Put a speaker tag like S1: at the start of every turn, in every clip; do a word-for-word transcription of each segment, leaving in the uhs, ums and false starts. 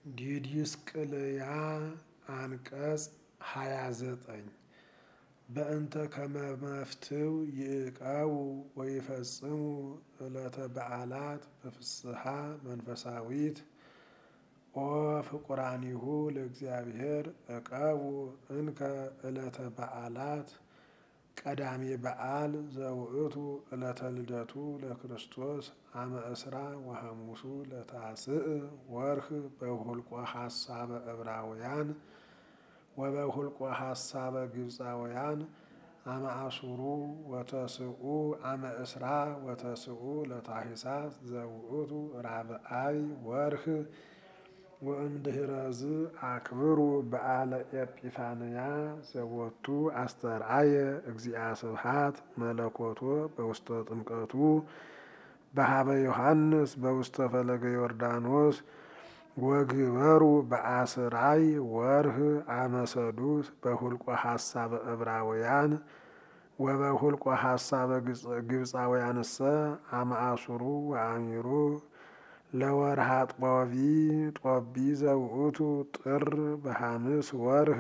S1: ዲድስቅልያ አንቀጽ ሃያ ዘጠኝ በእንተ ከመ መፍትው ይዕቀቡ ወይፈጽሙ ዕለተ በዓላት በፍስሓ መንፈሳዊት ኦ ፍቁራኒሁ ለእግዚአብሔር ዕቀቡ እንከ ዕለተ በዓላት ቀዳሜ በዓል ዘውእቱ ዕለተ ልደቱ ለክርስቶስ አመ እስራ ወሐሙሱ ለታስዕ ወርህ በሁልቆ ሐሳበ ዕብራውያን ወበሁልቆ ሐሳበ ግብፃውያን አመ አሱሩ ወተስዑ አመ እስራ ወተስዑ ለታኅሳስ ዘውእቱ ራብዓይ ወርህ ወእምድኅረዝ አክብሩ በዓለ ኤጲፋንያ ዘቦቱ አስተርአየ እግዚአ ስብሐት መለኮቶ በውስተ ጥምቀቱ በሀበ ዮሐንስ በውስተ ፈለገ ዮርዳኖስ ወግበሩ በአስራይ ወርህ አመ ሰዱስ በሁልቆ ሐሳበ ዕብራውያን ወበሁልቆ ሐሳበ ግብፃውያንሰ አመ አሱሩ ወአሚሩ ለወርሃ ጦቢ ጦቢ ዘውእቱ ጥር በሐምስ ወርህ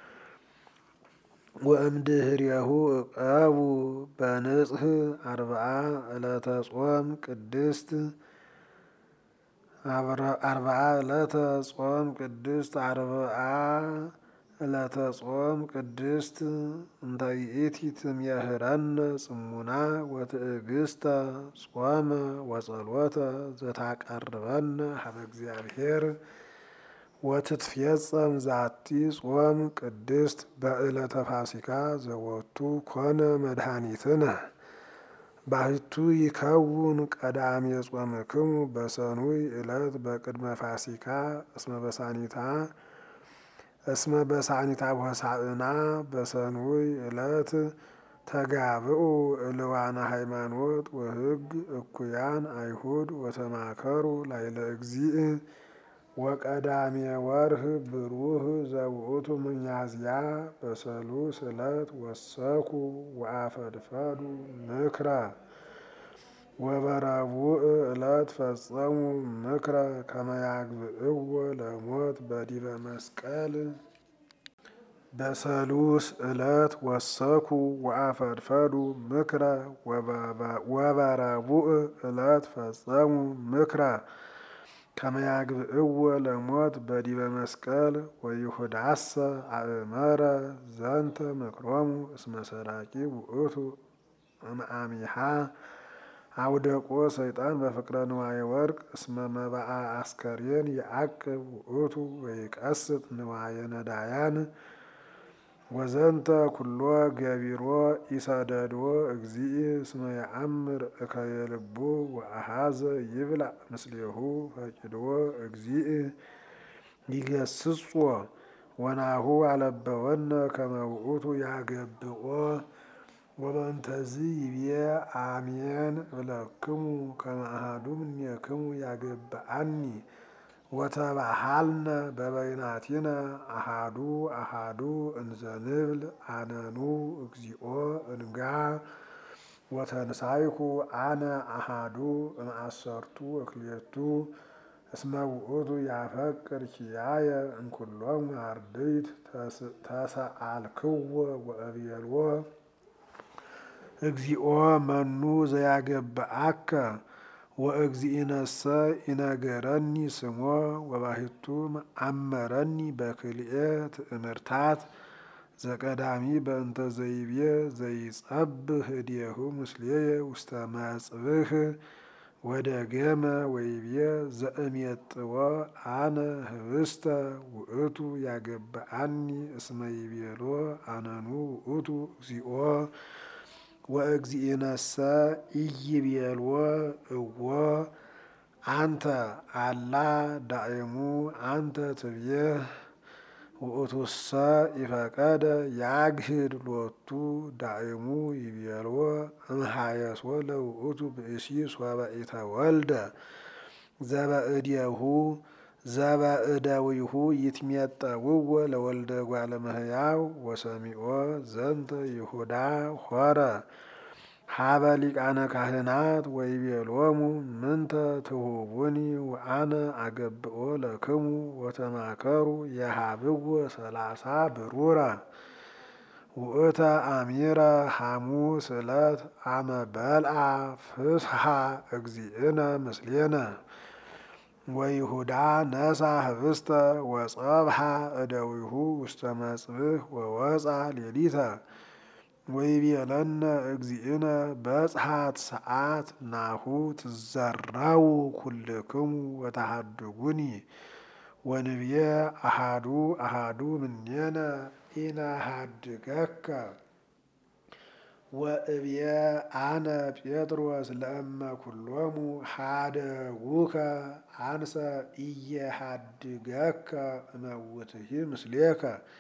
S1: ወእምድኅሬሁ ዕቀቡ በንጽሕ አርብዓ ዕለተ ጾም ቅድስት አርብዓ ዕለተ ጾም ቅድስት አርብዓ ዕለተ ጾም ቅድስት እንተ ይእቲ ትምህረነ ጽሙና ወትዕግስተ ጾመ ወጸሎተ ዘታቀርበነ ሀበ እግዚአብሔር ወትትፌጸም ዛቲ ጾም ቅድስት በዕለተ ፋሲካ ዘወቱ ኮነ መድኃኒትነ ባሕቱ ይከውን ቀዳሜ ጾምክሙ በሰኑይ ዕለት በቅድመ ፋሲካ እስመ በሳኒታ እስመ በሳኒታ ሆሳዕና በሰኑይ ዕለት ተጋብኡ እልዋነ ሃይማኖት ወሕግ እኩያን አይሁድ ወተማከሩ ላይለ እግዚእ ወቀዳሜ ወርህ ብሩህ ዘውእቱ ሚያዝያ በሰሉስ ዕለት ወሰኩ ወአፈድፈዱ ምክረ ወበረቡዕ ዕለት ፈጸሙ ምክረ ከመ ያግብእዎ ለሞት በዲበ መስቀል በሰሉስ ዕለት ወሰኩ ወአፈድፈዱ ምክረ ወበረቡዕ ዕለት ፈጸሙ ምክረ ከመ ያግብእዎ ለሞት በዲበ መስቀል ወይሁዳሰ አእመረ ዘንተ ምክሮሙ እስመ ሰራቂ ውእቱ እምአሚሃ አውደቆ ሰይጣን በፍቅረ ንዋየ ወርቅ እስመ መባአ አስከሬን የዐቅብ ውእቱ ወይቀስጥ ንዋየ ነዳያን ወዘንተ ኩሎ ገቢሮ ኢሰደድዎ እግዚእ እስመ የአምር እከየ ልቡ ወአሃዘ ይብላዕ ምስሌሁ ፈቂድዎ እግዚእ ይገስጾ ወናሁ አለበወነ ከመ ውእቱ ያገብኦ ወበእንተዝ ይቤ አሜን እብለክሙ ከመ አሐዱ እምኔክሙ ያገብአኒ ወተባሃልነ በበይናቲነ አሐዱ አሐዱ እንዘ ንብል አነኑ እግዚኦ እንጋ ወተንሳይኩ አነ አሐዱ እምአሰርቱ ወክልኤቱ እስመ ውእቱ ያፈቅር ኪያየ እምኩሎሙ አርድእት ተሰአልክዎ ወእቤልዎ እግዚኦ መኑ ዘያገብአከ ወእግዚእነሰ ኢነገረኒ ስሞ ወባሕቱ አመረኒ በክልኤ ትእምርታት ዘቀዳሚ በእንተ ዘይቤ ዘይጸብህ እዴሁ ምስሌየ ውስተ መጽብህ ወደገመ ወይቤ ዘእሜጥዎ አነ ህብስተ ውእቱ ያገብአኒ እስመ ይቤሎ አነኑ ውእቱ እግዚኦ ወእግዚእነሰ ኢይቤልዎ እዎ አንተ አላ ዳእሙ አንተ ትብዬ ውእቱሰ ኢፈቀደ ያግህድ ሎቱ ዳእሙ ይቤልዎ እምሃየሶ ለውእቱ ብእሲ ሶበ ኢተወልደ ዘበእዴሁ ዘበእደዊሁ ይትሜጠውዎ ለወልደ እጓለ እመሕያው ወሰሚዖ ዘንተ ይሁዳ ሖረ ሀበ ሊቃነ ካህናት ወይቤሎሙ ምንተ ትሁቡኒ ወአነ አገብኦ ለክሙ ወተማከሩ የሀብዎ ሰላሳ ብሩራ ውእተ አሚረ ሐሙስ ዕለት አመ በልዓ ፍስሐ እግዚእነ ምስሌነ ወይሁዳ ነሳ ህብስተ ወጸብሐ እደዊሁ ውስተ መጽብህ ወወፃ ሌሊተ ወይቤለነ እግዚእነ በጽሐት ሰዓት ናሁ ትዘራው ኩልክሙ ወተሃድጉኒ ወንብየ አሃዱ አሃዱ ምኔነ ኢነሃድገከ ወእብየ አነ ጴጥሮስ ለእመ ኩሎሙ ሃደጉከ አንሰ ኢየሃድገከ እመውትሂ ምስሌከ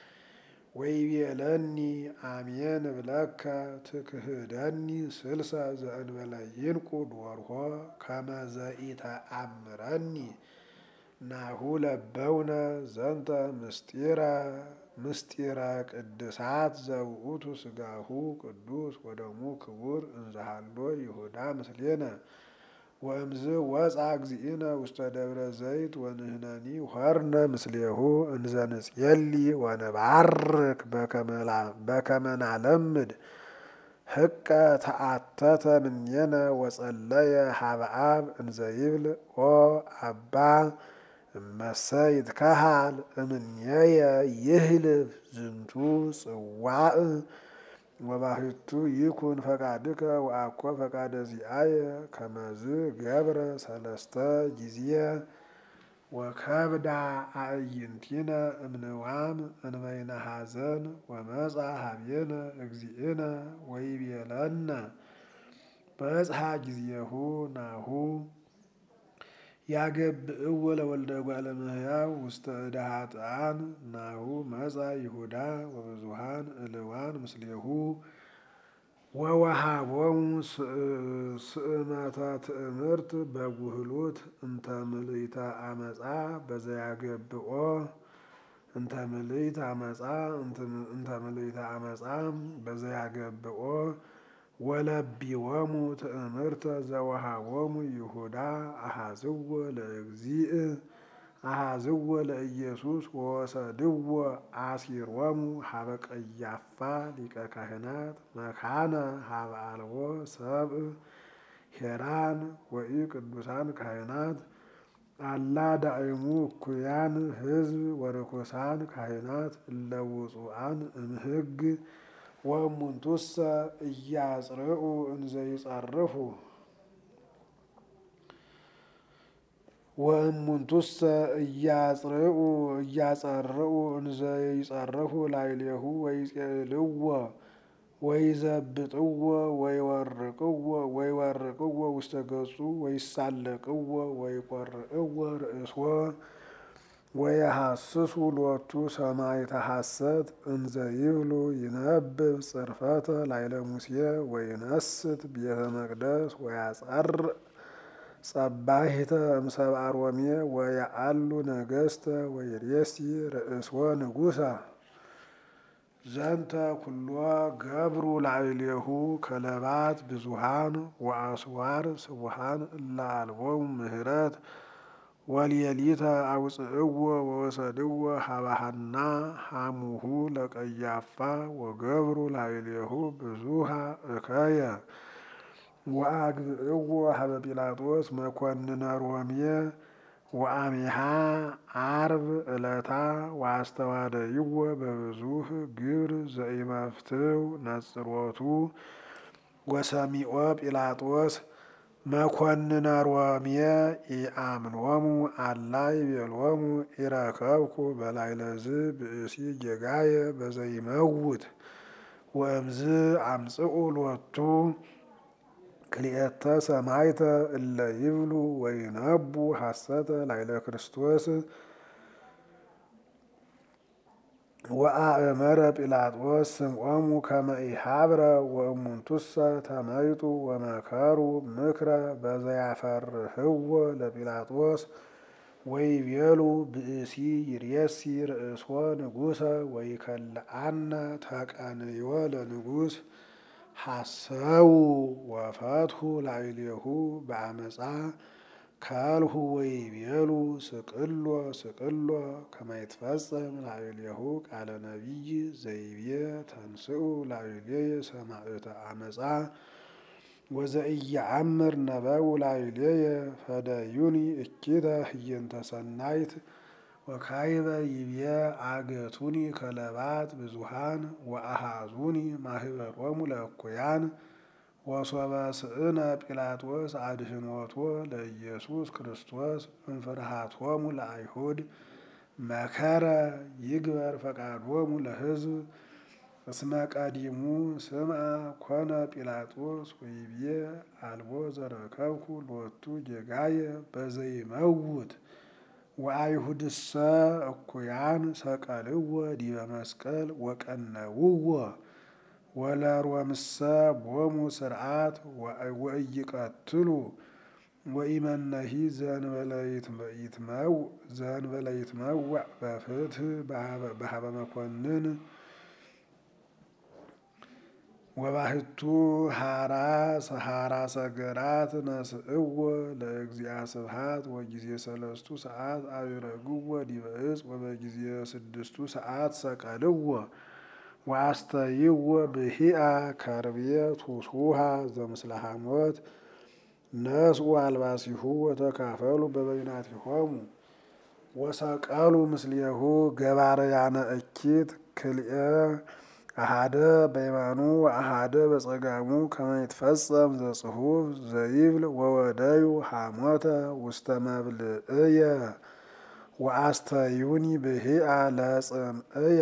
S1: ወይቤለኒ አሜን እብለከ ትክህደኒ ስልሰ ዘእንበለ ይንቁ ዶርሆ ከመ ዘኢተአምረኒ ናሁ ለበውነ ዘንተ ምስጢረ ምስጢረ ቅድሳት ዘውእቱ ስጋሁ ቅዱስ ወደሙ ክቡር እንዘሃሎ ይሁዳ ምስሌነ ወእምዝ ወፃ እግዚእነ ውስተ ደብረ ዘይት ወንህነኒ ሆርነ ምስሌሁ እንዘ ንጽየሊ ወነባርክ በከመ ናለምድ ህቀ ተአተተ ምኔነ ወጸለየ ሀበ አብ እንዘ ይብል ኦ አባ እመሰ ይትከሃል እምኔየ ይህልፍ ዝንቱ ጽዋዕ ወባሕቱ ይኩን ፈቃድከ ወአኮ ፈቃደ ዚአየ ከመዝ ገብረ ሰለስተ ጊዜ ወከብዳ አዕይንቲነ እምንዋም እንበይነ ሐዘን ወመጻ ሀቤነ እግዚእነ ወይቤለነ በጽሐ ጊዜሁ ናሁ ያገብእዎ ለወልደ እጓለ እመሕያው ውስተ እደ ኃጥኣን ናሁ መጻ ይሁዳ ወብዙኃን እልዋን ምስሌሁ ወወሃቦሙ ስእመተ ትእምርት በጉህሉት እንተ ምልዕተ አመፃ በዘያገብኦ እንተ ምልዕተ አመፃ እንተ ምልዕተ አመፃ በዘያገብኦ ወለቢዎሙ ትእምርተ ዘወሃቦሙ ይሁዳ አሐዝዎ ለእግዚእ አሐዝዎ ለኢየሱስ ወወሰድዎ አሲሮሙ ሀበ ቀያፋ ሊቀ ካህናት መካነ ሀበ አልቦ ሰብእ ሄራን ወኢቅዱሳን ካህናት አላ ዳእሙ እኩያን ሕዝብ ወርኩሳን ካህናት እለ ውጹአን እምሕግ ወእሙንቱሰ እያጽርዑ እንዘ ይጸርፉ ወእሙንቱሰ እያጽርዑ እያጸርዑ እንዘ ይጸርፉ ላዕሌሁ ወይጼልዎ ወይዘብጥዎ ወይወርቅዎ ወይወርቅዎ ውስተ ገጹ ወይሳለቅዎ ወይቈርዕዎ ርእስዎ ወየሐስሱ ሎቱ ሰማዕተ ሐሰት እንዘ ይብሉ ይነብብ ጽርፈተ ላዕለ ሙሴ ወይነስት ቤተ መቅደስ ወያጸርዕ ጸባሒተ እምሰብአ ሮሜ ወየአሉ ነገሥተ ወይሬሲ ርእስዎ ንጉሣ ዘንተ ኩሎ ገብሩ ላዕሌሁ ከለባት ብዙኃን ወአስዋር ስቡሃን እለ አልቦሙ ምህረት ወልየሊተ አውፅእዎ ወወሰድዎ ሀበ ሐና ሐሙሁ ለቀያፋ ወገብሩ ላዕሌሁ ብዙኃ እከየ ወአግብእዎ ሀበ ጲላጦስ መኮንነ ሮሜ ወአሚሃ ዓርብ ዕለታ ወአስተዋደይዎ በብዙሕ ግብር ዘኢመፍትው ነጽሮቱ ወሰሚዖ ጲላጦስ መኮንነ ሮሜ ኢአምኖሙ አላ ይቤሎሙ ኢረከብኩ በላዕለዝ ብእሲ ጌጋየ በዘይመውት ወእምዝ አምጽኡ ሎቱ ክልኤተ ሰማዕተ እለ ይብሉ ወይነቡ ሐሰተ ላዕለ ክርስቶስ ወአእመረ ጲላጦስ ስምዖሙ ከመ ኢሐብረ ወእሙንቱሰ ተመይጡ ወመከሩ ምክረ በዘያፈርህዎ ለጲላጦስ ወይቤሉ ብእሲ ይሬሲ ርእስዎ ንጉሠ ወይከልአነ ተቀንዮ ለንጉሥ ሐሰው ወፈትሁ ላዕሌሁ በአመፃ ካልሁ ወይቤሉ ስቅሎ ስቅሎ ከመ ይትፈጸም ላዕሌሁ ቃለ ነቢይ ዘይቤ ተንስኡ ላዕሌየ ሰማዕተ አመፃ ወዘኢየአምር ነበው ላዕሌየ ፈደዩኒ እኪተ ህየንተ ሰናይት ወካይበ ይቤ አገቱኒ ከለባት ብዙሃን ወአሃዙኒ ማህበሮሙ ለእኩያን ወሶበ ስእነ ጲላጦስ አድህኖቶ ለኢየሱስ ክርስቶስ እምፍርሃቶሙ ለአይሁድ መከረ ይግበር ፈቃዶሙ ለሕዝብ እስመ ቀዲሙ ስምዐ ኮነ ጲላጦስ ወይቤ አልቦ ዘረከብኩ ሎቱ ጌጋየ በዘይመውት ወአይሁድሰ እኩያን ሰቀልዎ ዲበ መስቀል ወቀነውዎ ወለሮምሰ ቦሙ ስርዓት ወኢይቀትሉ ወኢመነሂ ዘእንበለ ይትመውዕ በፍትሕ በሀበ መኮንን ወባሕቱ ሀራ ሰሃራ ሰገራት ነስእዎ ለእግዚአ ስብሐት ወጊዜ ሰለስቱ ሰዓት አቢረግዎ ዲበ ዕፅ ወበጊዜ ስድስቱ ሰዓት ሰቀልዎ ወአስተይዎ ብሂአ ከርቤ ቱሱሃ ዘምስለ ሐሞት ነስኡ አልባሲሁ ወተካፈሉ በበይናቲሆሙ ወሰቀሉ ምስሌሁ ገባርያነ እኪት ክልኤ አሃደ በየማኑ ወአሃደ በጸጋሙ ከመ ይትፈጸም ዘጽሑፍ ዘይብል ወወደዩ ሐሞተ ውስተ መብልዕየ ወአስተዩኒ ብሂአ ለጽምዕየ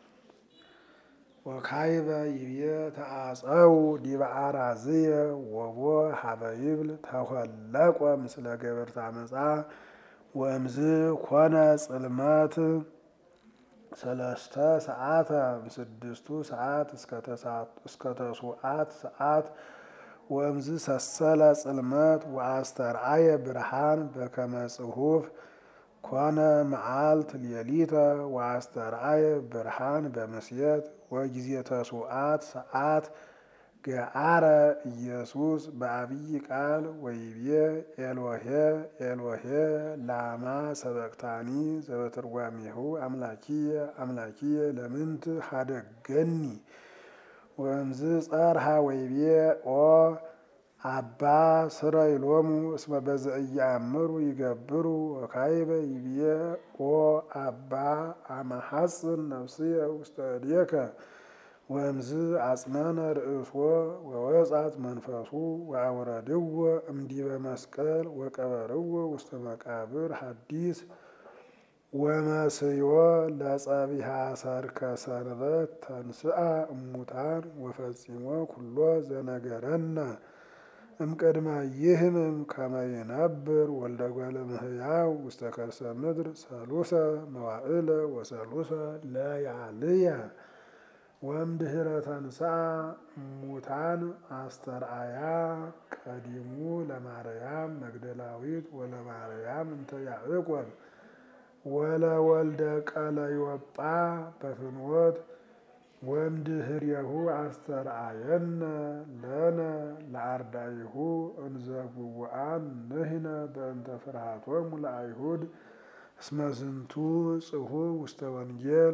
S1: ወካይበ ይቤ ተአጸው ዲበ አራዝየ ወቦ ሀበ ይብል ተኰለቆ ምስለ ገበርተ አመፃ ወእምዝ ኮነ ጽልመት ሰለስተ ሰዓተ ስድስቱ ሰዓት እስከ ተስዓት ሰዓት ወእምዝ ሰሰለ ጽልመት ወአስተርአየ ብርሃን በከመ ጽሑፍ ኮነ መዓልት ሌሊተ ወአስተርአየ ብርሃን በምስየት ወጊዜ ተስዓት ሰዓት ገአረ ኢየሱስ በአብይ ቃል ወይቤ ኤሎሄ ኤሎሄ ላማ ሰበቅታኒ ዘበትርጓሜሁ አምላኪየ አምላኪየ ለምንት ሀደገኒ ወእምዝ ጸርሃ ወይቤ ኦ አባ ስረይ ሎሙ እስመ በዘኢየአምሩ ይገብሩ ወካይበ ይቤ ኦ አባ አመሐጽን ነፍስየ ውስተ እዴከ ወእምዝ አጽነነ ርእሶ ወወጻት መንፈሱ ወአውረድዎ እምዲበ መስቀል ወቀበርዎ ውስተ መቃብር ሐዲስ ወመስዮ ለጸቢሃ ሰርከ ሰንበት ተንስአ እሙታን ወፈጺሞ ኩሎ ዘነገረነ እምቅድመ ይህምም ከመ ይነብር ወልደ እጓለ እመሕያው ውስተ ከርሰ ምድር ሰሉሰ መዋዕለ ወሰሉሰ ለያልየ ወእምድኅረ ተንሥአ እሙታን አስተርአያ ቀዲሙ ለማርያም መግደላዊት ወለማርያም እንተ ያዕቆብ ወለወልደ ቀለዮጳ በፍኖት ወእምድኅሬሁ አስተርአየነ ለነ ለአርዳኢሁ እንዘ ጉቡአን ንሕነ በእንተ ፍርሃቶሙ ለአይሁድ እስመ ዝንቱ ጽሑፍ ውስተ ወንጌል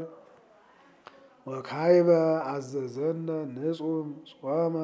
S1: ወካይበ አዘዘነ ንጹም ጾመ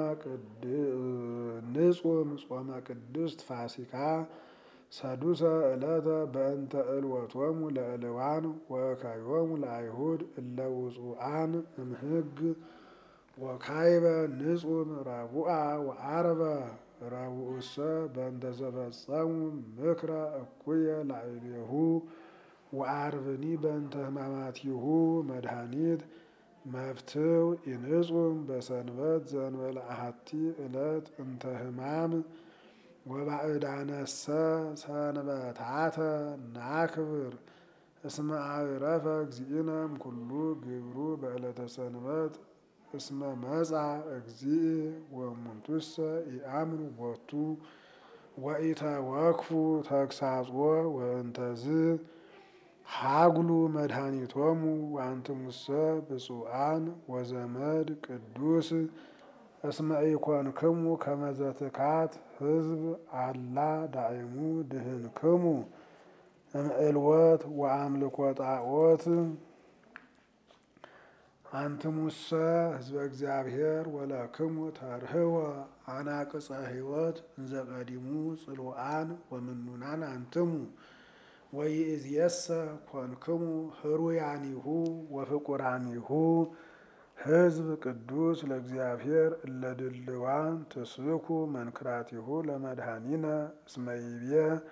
S1: ንጹም ጾመ ቅድስት ፋሲካ ሰዱሰ ዕለተ በእንተ ዕልወቶሙ ለዕልዋን ወካዮሙ ለአይሁድ እለ ውጹአን እምሕግ ወካይበ ንጹም ረቡአ ወዓርበ ረቡኡሰ በእንተ ዘፈጸሙ ምክረ እኩየ ላዕሌሁ ወዓርብኒ በእንተ ሕማማቲሁ መድኃኒት መፍትው ኢንጹም በሰንበት ዘእንበለ አሐቲ ዕለት እንተ ሕማም ወባዕዳነሰ ሰንበታተ ናክብር እስመ አዕረፈ እግዚእነ እምኩሉ ግብሩ በዕለተ ሰንበት እስመ መጻ እግዚእ ወእሙንቱሰ ኢአምኑ ቦቱ ወኢተወክፉ ተግሳጾ ወእንተዝ ሀጉሉ መድኃኒቶሙ ወአንትሙሰ ብፁዓን ወዘመድ ቅዱስ እስመ ኢኮንክሙ ከመ ዘትካት ሕዝብ አላ ዳእሙ ድህንክሙ እምዕልወት ወአምልኮ ጣዖት። አንትሙሰ ሕዝበ እግዚአብሔር ወለክሙ ተርህወ አናቅጸ ሕይወት እንዘ ቀዲሙ ጽሉዓን ወምኑናን አንትሙ ወይእዜሰ ኮንክሙ ህሩያኒሁ ወፍቁራኒሁ ሕዝብ ቅዱስ ለእግዚአብሔር እለ ድልዋን ትስብኩ መንክራቲሁ ለመድኃኒነ እስመ ይቤ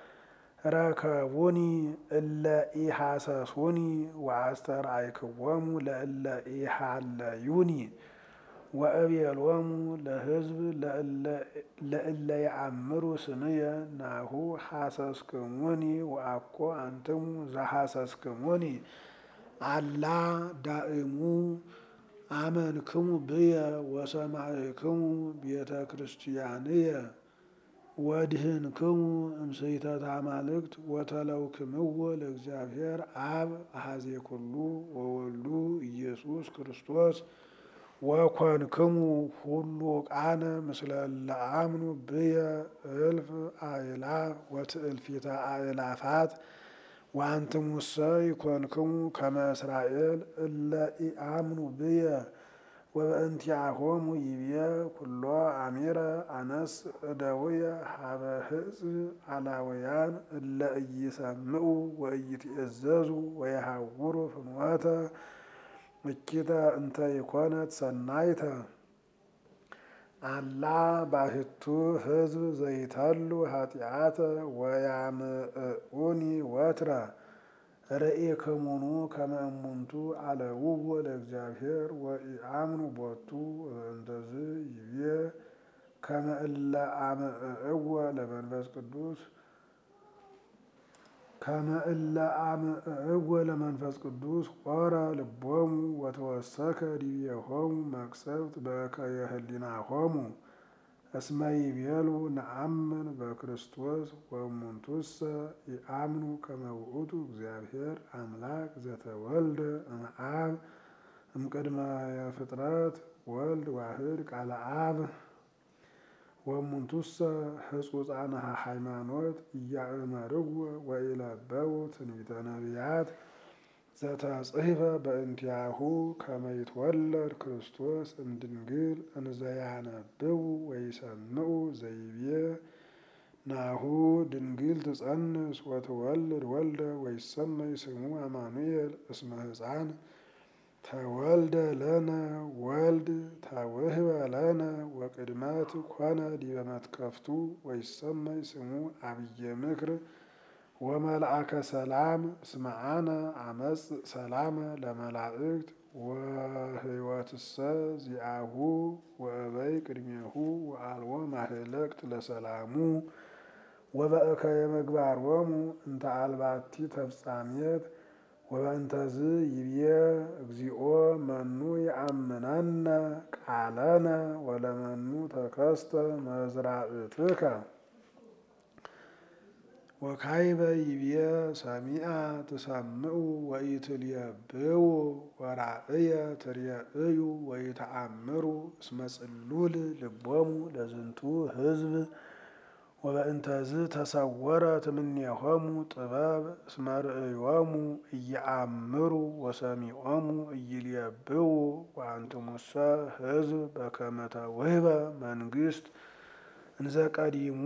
S1: ረከቡኒ እለ ኢሐሰሱኒ ወአስተርአይክዎሙ ለእለ ኢሐለዩኒ ወእቤሎሙ ለሕዝብ ለእለ የአምሩ ስምየ ናሁ ሐሰስክሙኒ ወአኮ አንትሙ ዘሐሰስክሙኒ አላ ዳእሙ አመንክሙ ብየ ወሰማዕክሙ ቤተ ክርስቲያንየ ወድህንክሙ እምስሕተተ አማልክት ወተለውክምዎ ለእግዚአብሔር አብ አሐዜ ኩሉ ወወልዱ ኢየሱስ ክርስቶስ ወኮንክሙ ሁሉ ቃነ ምስለ እለ አምኑ ብየ እልፍ አእላፍ ወትእልፊተ አእላፋት ወአንትሙሰ ይኮንክሙ ከመ እስራኤል እለ ኢአምኑ ብየ ወበእንቲአሆሙ ይቤ ኩሎ አሚረ አነስ እደውየ ሀበ ሕዝብ አላውያን እለ ኢይሰምዑ ወኢይትእዘዙ ወየሐውሩ ፍኖተ እኪተ እንተ ይኮነት ሰናይተ አላ ባሕቱ ሕዝብ ዘይተሉ ኃጢአተ ወያምዕኡኒ ወትረ ርኢክሙኑ ከመ እሙንቱ አለውዎ ለእግዚአብሔር ወኢአምኑ ቦቱ እንተዝ ይቤ ከመ እለ አምዕእዎ ለመንፈስ ቅዱስ ከመ እለ አምዕእዎ ለመንፈስ ቅዱስ ሖረ ልቦሙ ወተወሰከ ዲቤሆሙ መቅሰፍት በከየ ህሊናሆሙ እስመ ይቤሉ ነአምን በክርስቶስ ወእሙንቱሰ ይአምኑ ከመ ውእቱ እግዚአብሔር አምላክ ዘተወልደ እምአብ እምቅድመ ፍጥረት ወልድ ዋህድ ቃለ አብ ወእሙንቱሰ ህጹጻነ ሃይማኖት ኢያእመርዎ ወኢለበው ትንቢተ ነቢያት ዘተጽሕፈ በእንቲአሁ ከመ ይትወለድ ክርስቶስ እምድንግል እንዘ ያነብቡ ወይሰምዑ ዘይቤ ናሁ ድንግል ትጸንስ ወትወልድ ወልደ ወይሰመይ ስሙ አማኑኤል እስመ ሕፃን ተወልደ ለነ ወልድ ተውህበ ለነ ወቅድመት ኮነ ዲበ መትከፍቱ ወይሰመይ ስሙ አብየ ምክር ወመልአከ ሰላም እስመ አነ አመጽ ሰላመ ለመላእክት ወህይወትሰ ዚአሁ ወእበይ ቅድሜሁ ወአልቦ ማህለቅት ለሰላሙ ወበእከየ ምግባሮሙ እንተ አልባቲ ተፍጻሜት ወበእንተዝ ይቤ እግዚኦ መኑ የአምነነ ቃለነ ወለመኑ ተከስተ መዝራእትከ ወካይበ ይቤ ሰሚዐ ትሰምዑ ወኢትልየብው ወራእየ ትርእዩ ወኢተአምሩ እስመ ጽሉል ልቦሙ ለዝንቱ ሕዝብ ወበእንተዝ ተሰወረት እምኔሆሙ ጥበብ እስመ ርእዮሙ ኢየአምሩ ወሰሚዖሙ ኢይልየብው ወአንትሙሰ ሕዝብ በከመ ተውህበ መንግሥት እንዘ ቀዲሙ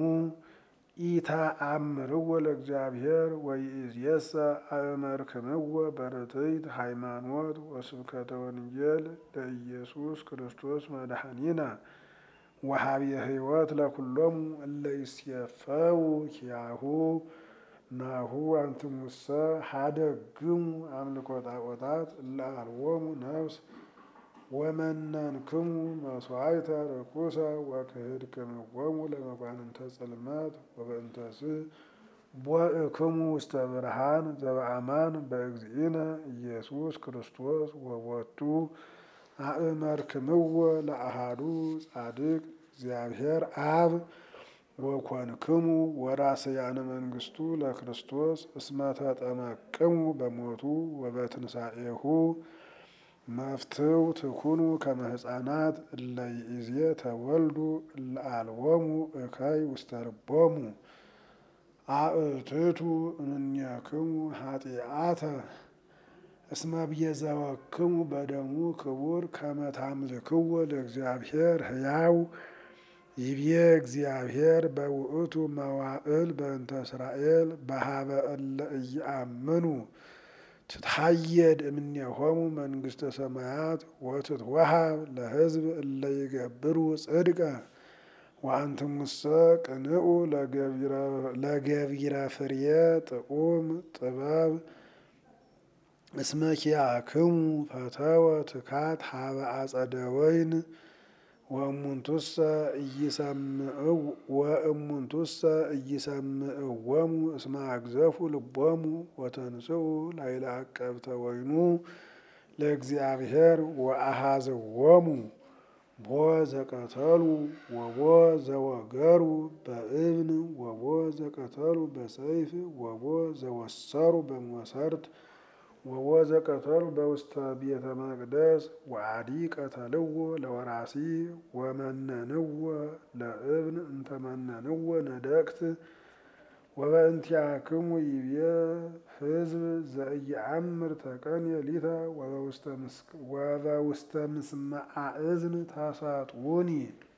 S1: ኢተአምርዎ ለእግዚአብሔር ወይእዜሰ አእመርክምዎ በርትዕት ሃይማኖት ወስብከተ ወንጌል ለኢየሱስ ክርስቶስ መድኃኒነ ወሀብየ ሕይወት ለኩሎሙ እለ ይሴፈው ኪያሁ ናሁ አንትሙሰ ሀደግሙ አምልኮ ጣዖታት እለ አልቦሙ ነፍስ ወመነንክሙ መስዋዕተ ርኩሰ ወክህድክምዎሙ ለመኳንንተ ጽልመት ወበእንተዝ ቦእክሙ ውስተ ብርሃን ዘበአማን በእግዚእነ ኢየሱስ ክርስቶስ ወቦቱ አእመርክምዎ ለአሃዱ ጻድቅ እግዚአብሔር አብ ወኮንክሙ ወራስያነ መንግሥቱ ለክርስቶስ እስመ ተጠመቅሙ በሞቱ ወበትንሣኤሁ መፍትው ትኩኑ ከመ ሕፃናት እለ ይእዜ ተወልዱ እለ አልቦሙ እከይ ውስተ ልቦሙ አእትቱ እምኔክሙ ኃጢአተ እስመ ብየዘወክሙ በደሙ ክቡር ከመ ታምልክዎ ለእግዚአብሔር ሕያው ይቤ እግዚአብሔር በውእቱ መዋዕል በእንተ እስራኤል በሀበ እለ ኢየአምኑ ትትሐየድ እምኔሆሙ መንግሥተ ሰማያት ወትትወሃብ ለሕዝብ እለ ይገብሩ ጽድቀ ወአንትሙሰ ቅንዑ ለገቢረ ፍርየ ጥዑም ጥበብ እስመ ኪያክሙ ፈተወ ትካት ሀበ አጸደ ወይን ወእሙንቱሰ ኢይሰምዑ ወእሙንቱሰ ኢይሰምዕዎሙ እስመ አግዘፉ ልቦሙ ወተንስኡ ላዕለ አቀብተ ወይኑ ለእግዚአብሔር ወአኀዝዎሙ ቦ ዘቀተሉ ወቦ ዘወገሩ በእብን ወቦ ዘቀተሉ በሰይፍ ወቦ ዘወሰሩ በመሰርት ወቦ ዘቀተሉ በውስተ ቤተ መቅደስ ወአዲ ቀተልዎ ለወራሲ ወመነንዎ ለእብን እንተመነንዎ ነደቅት ወበእንቲአክሙ ይቤ ሕዝብ ዘኢየአምር ተቀንየ ሊተ ወበውስተ ምስማዓ እዝን ታሳጡኒ